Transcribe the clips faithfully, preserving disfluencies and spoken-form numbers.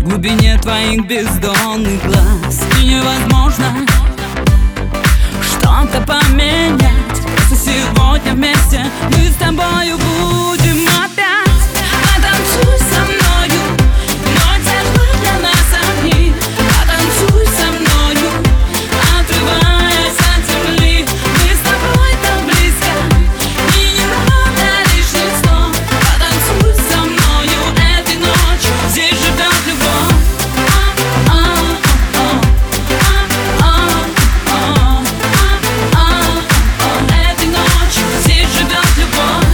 в глубине твоих бездонных глаз. И невозможно что-то поменять. Просто сегодня вместе мы с тобою будем опять. Потанцуй со мною, но держи для нас огни. Потанцуй со мною, отрываясь от земли. Мы с тобой так близко, и не надо лишних слов. Потанцуй со мною этой ночью, здесь живет любовь. Этой ночью здесь живет любовь.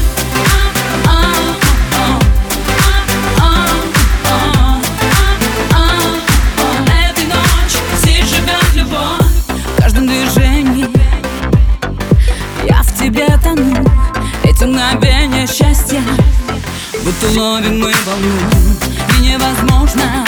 Этой ночью здесь живет любовь. В каждом движении я в тебе тону. Эти мгновения счастья, будто ловим мы волну. И невозможно